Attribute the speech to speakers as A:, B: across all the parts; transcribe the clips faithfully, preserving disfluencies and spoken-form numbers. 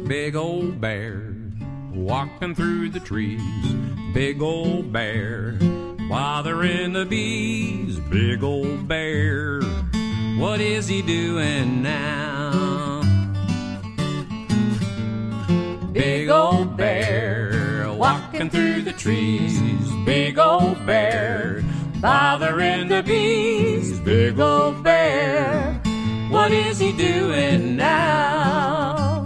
A: big old bear walking through the trees. Big old bear bothering the bees. Big old bear, what is he doing now? Big old bear walking through the trees. Big old bear bothering the bees. Big old bear, what is he doing now?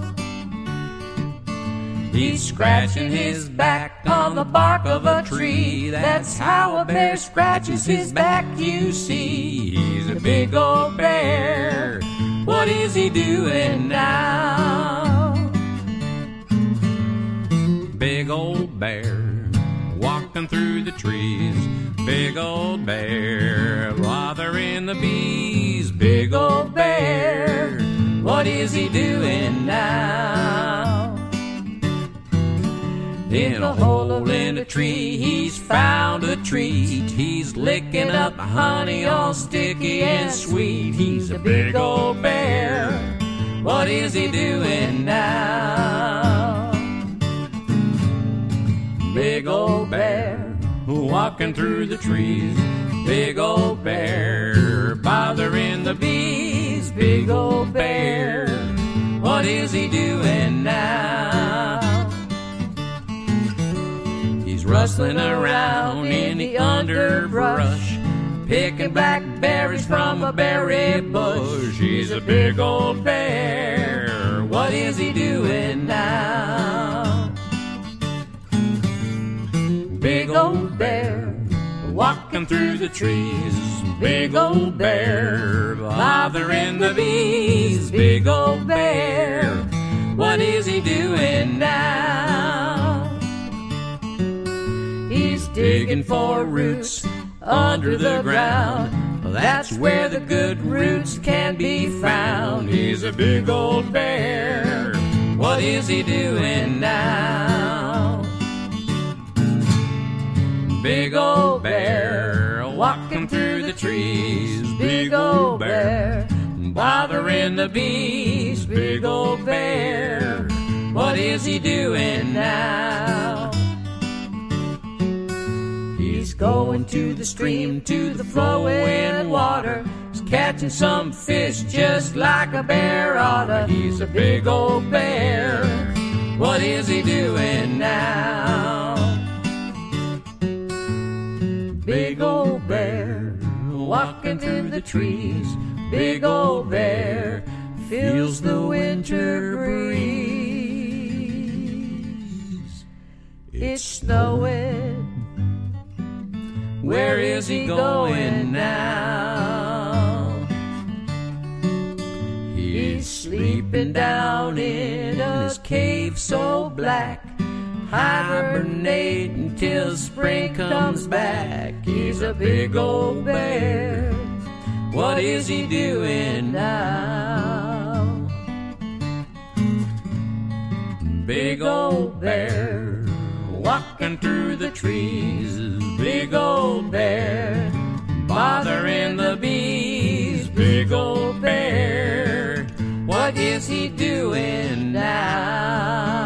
A: He's scratching his back on the bark of a tree. That's how a bear scratches his back, you see. He's a big old bear, what is he doing now? Big old bear walking through the trees. Big old bear bothering the bees. Big old bear, what is he doing now? In a hole in a tree he's found a treat. He's licking up honey all sticky and sweet. He's a big old bear, what is he doing now? Big old bear walking through the trees. Big old bear bothering the bees. Big old bear, what is he doing now? He's rustling around in the underbrush, picking blackberries from a berry bush. He's a big old bear, what is he doing now? Big old bear walking through the trees. Big old bear bothering the bees. Big old bear, what is he doing now? He's digging for roots under the ground. That's where the good roots can be found. He's a big old bear, what is he doing now? Big old bear walking through the trees. Big old bear bothering the bees. Big old bear, what is he doing now? He's going to the stream, to the flowing water. He's catching some fish just like a bear oughta. He's a big old bear, what is he doing now? Big old bear walking through the trees. Big old bear feels the winter breeze. It's snowing, where is he going now? He's sleeping down in a cave so black, hibernate until spring comes back. He's a big old bear, what is he doing now? Big old bear walking through the trees. Big old bear bothering the bees. Big old bear, what is he doing now?